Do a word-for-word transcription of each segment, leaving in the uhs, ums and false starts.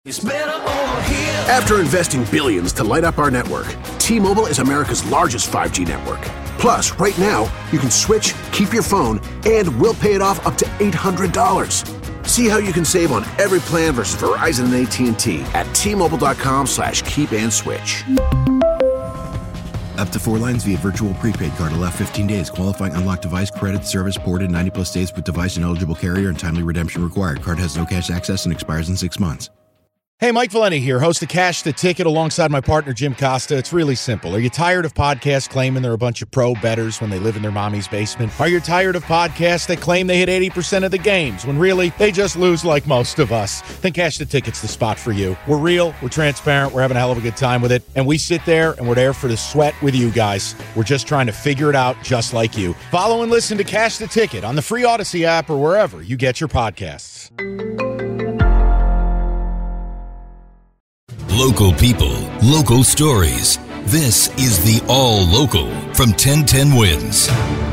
It's better over here. After investing billions to light up our network, T-Mobile is America's largest five G network. Plus, right now, you can switch, keep your phone, and we'll pay it off up to eight hundred dollars. See how you can save on every plan versus Verizon and A T and T at T-Mobile.com slash keep and switch. Up to four lines via virtual prepaid card. Allow fifteen days. Qualifying unlocked device credit service ported ninety plus days with device and eligible carrier and timely redemption required. Card has no cash access and expires in six months. Hey, Mike Valenti here, host of Cash the Ticket alongside my partner, Jim Costa. It's really simple. Are you tired of podcasts claiming they're a bunch of pro bettors when they live in their mommy's basement? Are you tired of podcasts that claim they hit eighty percent of the games when really they just lose like most of us? Then Cash the Ticket's the spot for you. We're real, we're transparent, we're having a hell of a good time with it, and we sit there and we're there for the sweat with you guys. We're just trying to figure it out just like you. Follow and listen to Cash the Ticket on the free Odyssey app or wherever you get your podcasts. Local people, local stories. This is the All Local from ten ten Wins.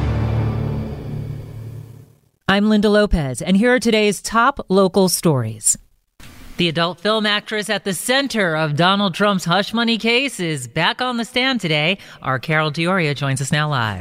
I'm Linda Lopez, and here are today's top local stories. The adult film actress at the center of Donald Trump's hush money case is back on the stand today. Our Carol Dioria joins us now live.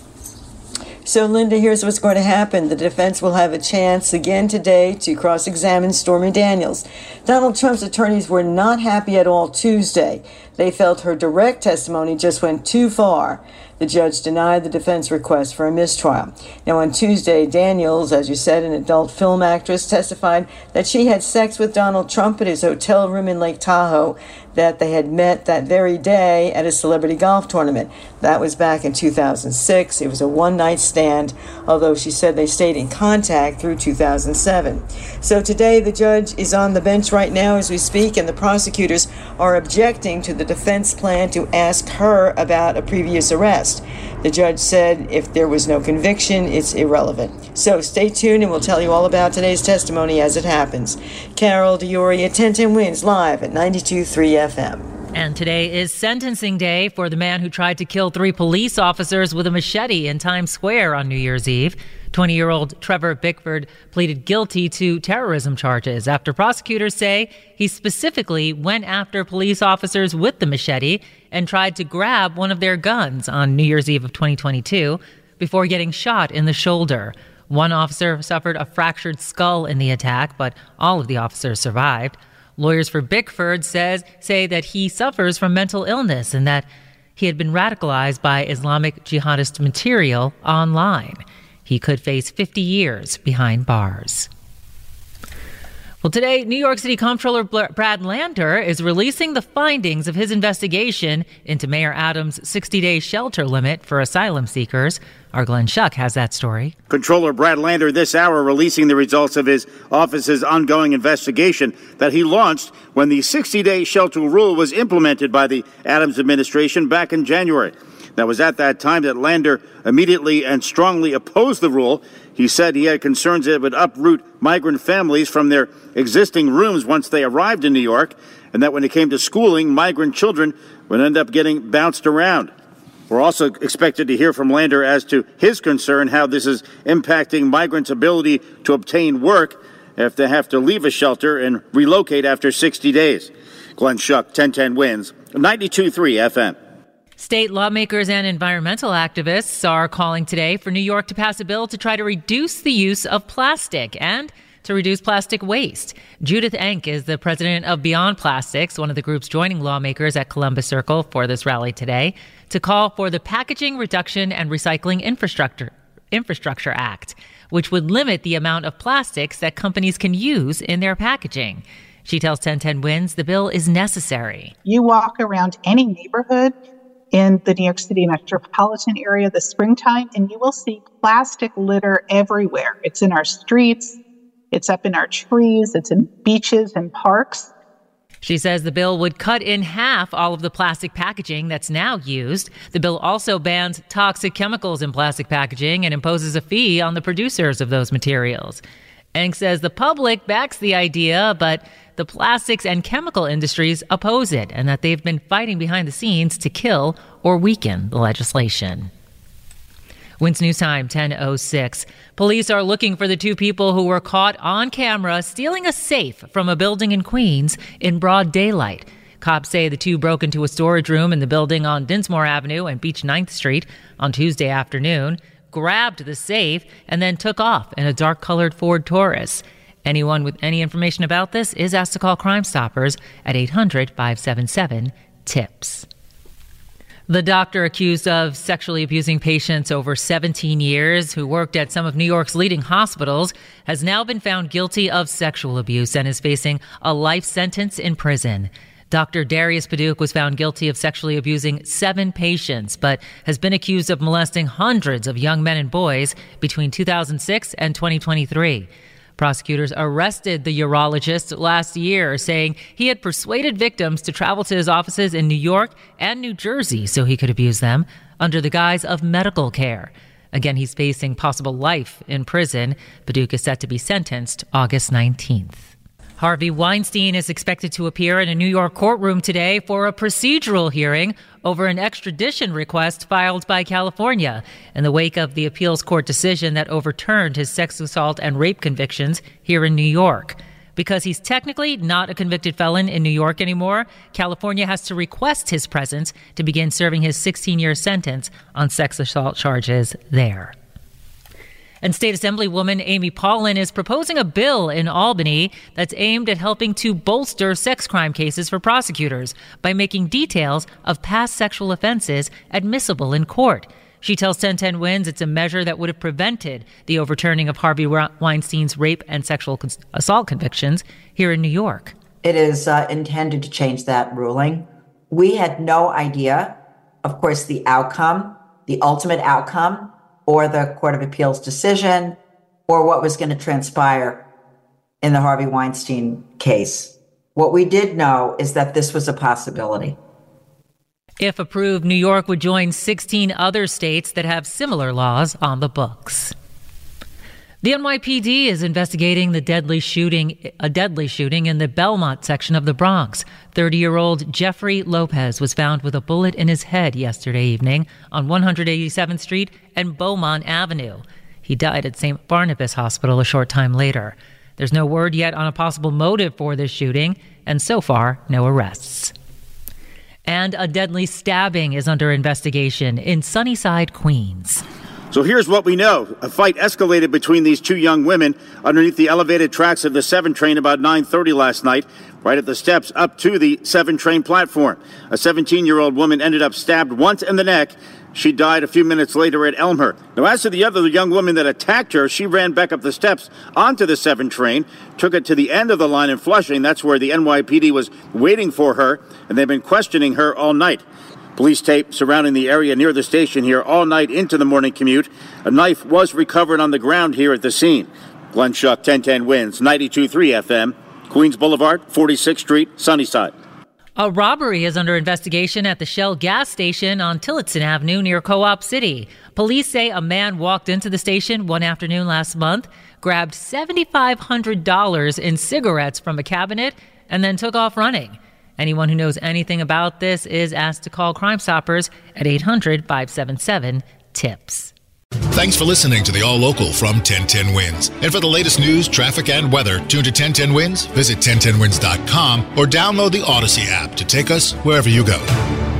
So, Linda, here's what's going to happen. The defense will have a chance again today to cross-examine Stormy Daniels. Donald Trump's attorneys were not happy at all Tuesday. They felt her direct testimony just went too far. The judge denied the defense request for a mistrial. Now, on Tuesday, Daniels, as you said, an adult film actress, testified that she had sex with Donald Trump at his hotel room in Lake Tahoe, that they had met that very day at a celebrity golf tournament. That was back in two thousand six. It was a one-night stand, although she said they stayed in contact through two thousand seven. So today, the judge is on the bench right now as we speak, and the prosecutors are objecting to the defense plan to ask her about a previous arrest. The judge said if there was no conviction, it's irrelevant. So stay tuned and we'll tell you all about today's testimony as it happens. Carol Dioria, ten ten Wins, live at ninety-two point three F M. And today is sentencing day for the man who tried to kill three police officers with a machete in Times Square on New Year's Eve. twenty-year-old Trevor Bickford pleaded guilty to terrorism charges after prosecutors say he specifically went after police officers with the machete and tried to grab one of their guns on New Year's Eve of twenty twenty-two before getting shot in the shoulder. One officer suffered a fractured skull in the attack, but all of the officers survived. Lawyers for Bickford says say that he suffers from mental illness and that he had been radicalized by Islamic jihadist material online. He could face fifty years behind bars. Well, today, New York City Comptroller Brad Lander is releasing the findings of his investigation into Mayor Adams' sixty-day shelter limit for asylum seekers. Our Glenn Schuck has that story. Comptroller Brad Lander this hour releasing the results of his office's ongoing investigation that he launched when the sixty-day shelter rule was implemented by the Adams administration back in January. That was at that time that Lander immediately and strongly opposed the rule. He said he had concerns that it would uproot migrant families from their existing rooms once they arrived in New York, and that when it came to schooling, migrant children would end up getting bounced around. We're also expected to hear from Lander as to his concern how this is impacting migrants' ability to obtain work if they have to leave a shelter and relocate after sixty days. Glenn Schuck, ten ten Wins, ninety-two point three F M. State lawmakers and environmental activists are calling today for New York to pass a bill to try to reduce the use of plastic and to reduce plastic waste. Judith Enck is the president of Beyond Plastics, one of the groups joining lawmakers at Columbus Circle for this rally today, to call for the Packaging Reduction and Recycling Infrastructure, Infrastructure Act, which would limit the amount of plastics that companies can use in their packaging. She tells ten ten Wins the bill is necessary. You walk around any neighborhood in the New York City metropolitan area this springtime, and you will see plastic litter everywhere. It's in our streets, it's up in our trees, it's in beaches and parks. She says the bill would cut in half all of the plastic packaging that's now used. The bill also bans toxic chemicals in plastic packaging and imposes a fee on the producers of those materials. Enck says the public backs the idea, but the plastics and chemical industries oppose it, and that they've been fighting behind the scenes to kill or weaken the legislation. Wins News Time, ten oh six. Police are looking for the two people who were caught on camera stealing a safe from a building in Queens in broad daylight. Cops say the two broke into a storage room in the building on Dinsmore Avenue and Beach ninth Street on Tuesday afternoon, grabbed the safe, and then took off in a dark-colored Ford Taurus. Anyone with any information about this is asked to call Crime Stoppers at eight hundred, five seven seven, TIPS. The doctor accused of sexually abusing patients over seventeen years who worked at some of New York's leading hospitals has now been found guilty of sexual abuse and is facing a life sentence in prison. Doctor Darius Paduch was found guilty of sexually abusing seven patients, but has been accused of molesting hundreds of young men and boys between two thousand six and twenty twenty-three. Prosecutors arrested the urologist last year, saying he had persuaded victims to travel to his offices in New York and New Jersey so he could abuse them under the guise of medical care. Again, he's facing possible life in prison. Paduch is set to be sentenced August nineteenth. Harvey Weinstein is expected to appear in a New York courtroom today for a procedural hearing over an extradition request filed by California in the wake of the appeals court decision that overturned his sex assault and rape convictions here in New York. Because he's technically not a convicted felon in New York anymore, California has to request his presence to begin serving his sixteen-year sentence on sex assault charges there. And State Assemblywoman Amy Paulin is proposing a bill in Albany that's aimed at helping to bolster sex crime cases for prosecutors by making details of past sexual offenses admissible in court. She tells ten ten Wins it's a measure that would have prevented the overturning of Harvey Weinstein's rape and sexual assault convictions here in New York. It is uh, intended to change that ruling. We had no idea, of course, the outcome, the ultimate outcome, or the Court of Appeals decision, or what was going to transpire in the Harvey Weinstein case. What we did know is that this was a possibility. If approved, New York would join sixteen other states that have similar laws on the books. The N Y P D is investigating the deadly shooting, a deadly shooting in the Belmont section of the Bronx. thirty-year-old Jeffrey Lopez was found with a bullet in his head yesterday evening on one eighty-seventh Street and Beaumont Avenue. He died at Saint Barnabas Hospital a short time later. There's no word yet on a possible motive for this shooting, and so far, no arrests. And a deadly stabbing is under investigation in Sunnyside, Queens. So here's what we know. A fight escalated between these two young women underneath the elevated tracks of the seven train about nine thirty last night, right at the steps up to the seven train platform. A seventeen-year-old woman ended up stabbed once in the neck. She died a few minutes later at Elmhurst. Now, as to the other young woman that attacked her, she ran back up the steps onto the seven train, took it to the end of the line in Flushing. That's where the N Y P D was waiting for her, and they've been questioning her all night. Police tape surrounding the area near the station here all night into the morning commute. A knife was recovered on the ground here at the scene. Glenn Schuck, ten ten Wins, ninety-two point three F M, Queens Boulevard, forty-sixth Street, Sunnyside. A robbery is under investigation at the Shell gas station on Tillotson Avenue near Co-op City. Police say a man walked into the station one afternoon last month, grabbed seven thousand five hundred dollars in cigarettes from a cabinet, and then took off running. Anyone who knows anything about this is asked to call Crime Stoppers at eight hundred, five seven seven, TIPS. Thanks for listening to the All Local from ten ten Wins. And for the latest news, traffic, and weather, tune to ten ten Wins, visit ten ten wins dot com, or download the Odyssey app to take us wherever you go.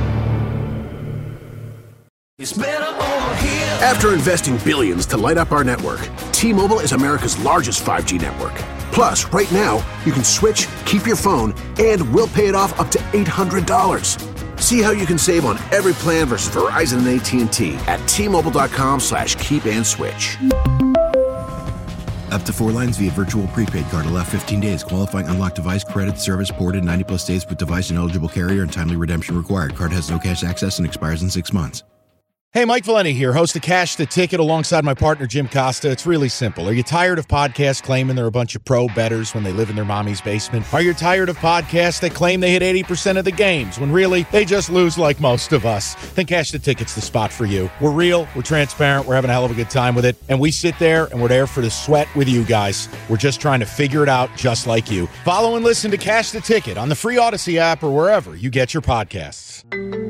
After investing billions to light up our network, T-Mobile is America's largest five G network. Plus, right now, you can switch, keep your phone, and we'll pay it off up to eight hundred dollars. See how you can save on every plan versus Verizon and A T and T at T-Mobile.com slash keep and switch. Up to four lines via virtual prepaid card. Allow fifteen days. Qualifying unlocked device credit service ported ninety plus days with device and eligible carrier and timely redemption required. Card has no cash access and expires in six months. Hey, Mike Valenti here, host of Cash the Ticket alongside my partner, Jim Costa. It's really simple. Are you tired of podcasts claiming they're a bunch of pro bettors when they live in their mommy's basement? Are you tired of podcasts that claim they hit eighty percent of the games when really they just lose like most of us? Then Cash the Ticket's the spot for you. We're real, we're transparent, we're having a hell of a good time with it, and we sit there and we're there for the sweat with you guys. We're just trying to figure it out just like you. Follow and listen to Cash the Ticket on the free Odyssey app or wherever you get your podcasts.